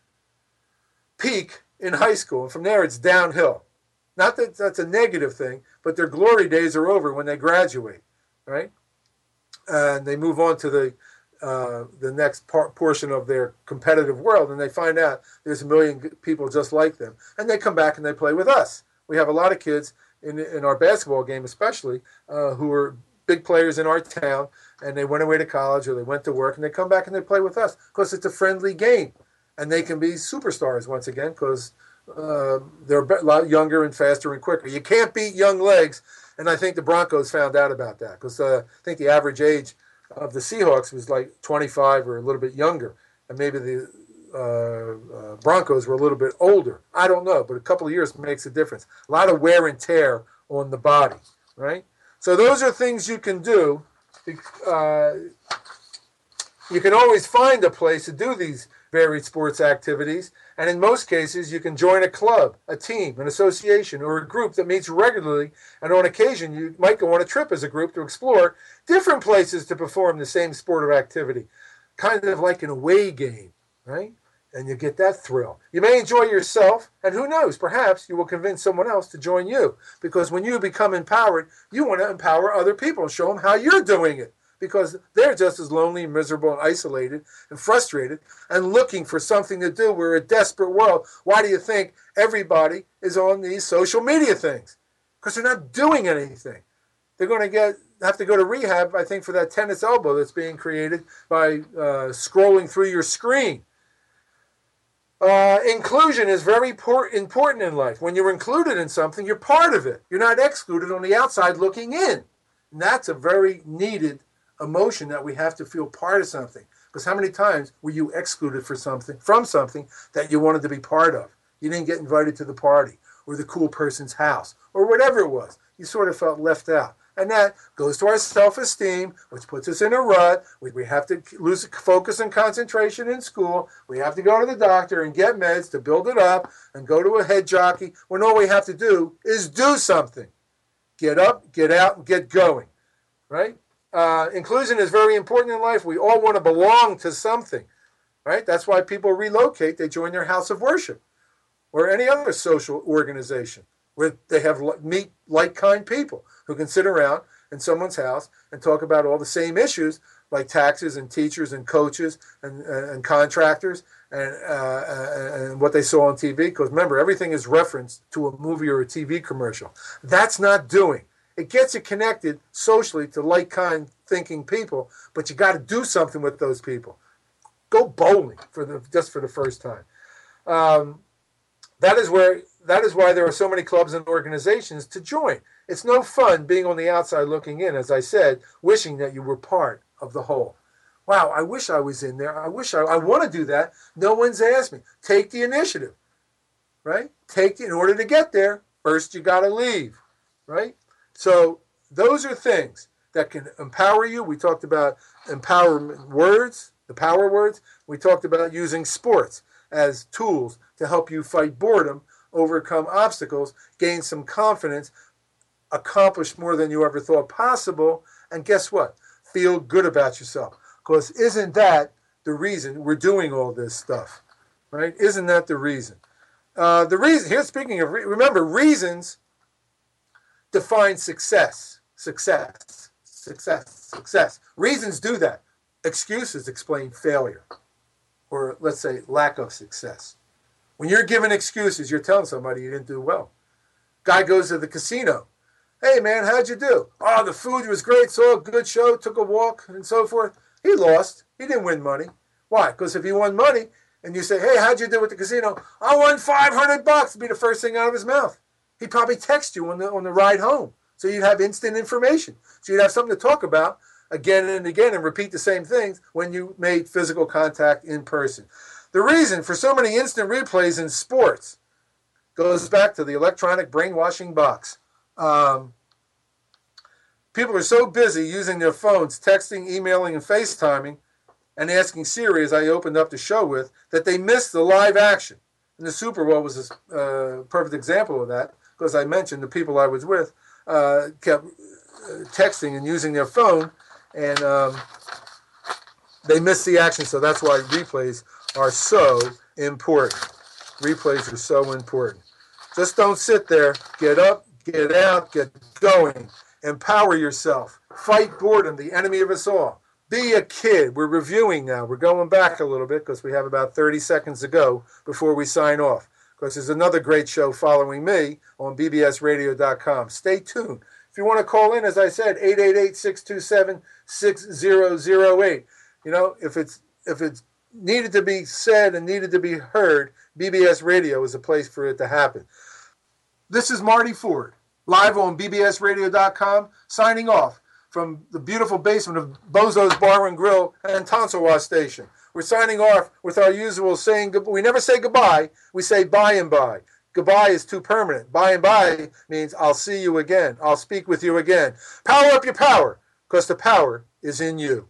A: peak in high school, and from there it's downhill. Not that that's a negative thing, but their glory days are over when they graduate, right? And they move on to the uh, the next part, portion of their competitive world, and they find out there's a million people just like them, and they come back and they play with us. We have a lot of kids in in our basketball game, especially, uh, who are big players in our town, and they went away to college or they went to work, and they come back and they play with us because it's a friendly game, and they can be superstars once again because uh, they're a lot younger and faster and quicker. You can't beat young legs, and I think the Broncos found out about that because uh, I think the average age of the Seahawks was like twenty-five or a little bit younger, and maybe the uh, uh, Broncos were a little bit older. I don't know, but a couple of years makes a difference. A lot of wear and tear on the body, right? So those are things you can do. Uh, you can always find a place to do these varied sports activities, and in most cases, you can join a club, a team, an association, or a group that meets regularly, and on occasion, you might go on a trip as a group to explore different places to perform the same sport or activity, kind of like an away game, right? And you get that thrill. You may enjoy yourself, and who knows, perhaps you will convince someone else to join you, because when you become empowered, you want to empower other people and show them how you're doing it, because they're just as lonely, miserable, and isolated, and frustrated, and looking for something to do. We're a desperate world. Why do you think everybody is on these social media things? Because they're not doing anything. They're going to get have to go to rehab, I think, for that tennis elbow that's being created by uh, scrolling through your screen. Uh, inclusion is very por- important in life. When you're included in something, you're part of it. You're not excluded on the outside looking in. And that's a very needed emotion, that we have to feel part of something. Because how many times were you excluded for something from something that you wanted to be part of? You didn't get invited to the party or the cool person's house or whatever it was. You sort of felt left out. And that goes to our self-esteem, which puts us in a rut. We, we have to lose focus and concentration in school. We have to go to the doctor and get meds to build it up and go to a head jockey when all we have to do is do something. Get up, get out, and get going, right? Uh, inclusion is very important in life. We all want to belong to something, right? That's why people relocate. They join their house of worship or any other social organization where they have meet like-kind people who can sit around in someone's house and talk about all the same issues like taxes and teachers and coaches and, and, and contractors and, uh, and what they saw on T V. Because remember, everything is referenced to a movie or a T V commercial. That's not doing. It gets you connected socially to like-kind thinking people, but you got to do something with those people. Go bowling for the just for the first time. Um, that is where that is why there are so many clubs and organizations to join. It's no fun being on the outside looking in, as I said, wishing that you were part of the whole. Wow, I wish I was in there. I wish I, I want to do that. No one's asked me. Take the initiative, right? Take the, in order to get there, first you got to leave, right? So those are things that can empower you. We talked about empowerment words, the power words. We talked about using sports as tools to help you fight boredom, overcome obstacles, gain some confidence, accomplish more than you ever thought possible, and guess what? Feel good about yourself. Because isn't that the reason we're doing all this stuff, right? Isn't that the reason? Uh, the reason, here speaking of, remember, reasons define success, success, success, success. Reasons do that. excuses explain failure, or let's say lack of success. When you're giving excuses, you're telling somebody you didn't do well. Guy goes to the casino. Hey, man, how'd you do? Oh, the food was great, saw a good show, took a walk, and so forth. He lost. He didn't win money. Why? Because if he won money, and you say, hey, how'd you do with the casino? I won five hundred bucks, be the first thing out of his mouth. He'd probably text you on the, on the ride home. So you'd have instant information. So you'd have something to talk about again and again and repeat the same things when you made physical contact in person. The reason for so many instant replays in sports goes back to the electronic brainwashing box. Um, people are so busy using their phones, texting, emailing, and FaceTiming, and asking Siri, as I opened up the show with, that they miss the live action. And the Super Bowl was a uh, perfect example of that, because I mentioned the people I was with uh, kept texting and using their phone, and um, they missed the action. So that's why replays are so important. Replays are so important. Just don't sit there. Get up, get out, get going. Empower yourself. Fight boredom, the enemy of us all. Be a kid. We're reviewing now. We're going back a little bit because we have about thirty seconds to go before we sign off. Because there's another great show following me on B B S radio dot com. Stay tuned. If you want to call in, as I said, eight eight eight, six two seven, six zero zero eight. You know, if it's if it's needed to be said and needed to be heard, B B S Radio is a place for it to happen. This is Marty Ford, live on B B S radio dot com, signing off from the beautiful basement of Bozo's Bar and Grill and Tonsawa Station. We're signing off with our usual saying, we never say goodbye, we say by and by. Goodbye is too permanent. By and by means I'll see you again. I'll speak with you again. Power up your power, because the power is in you.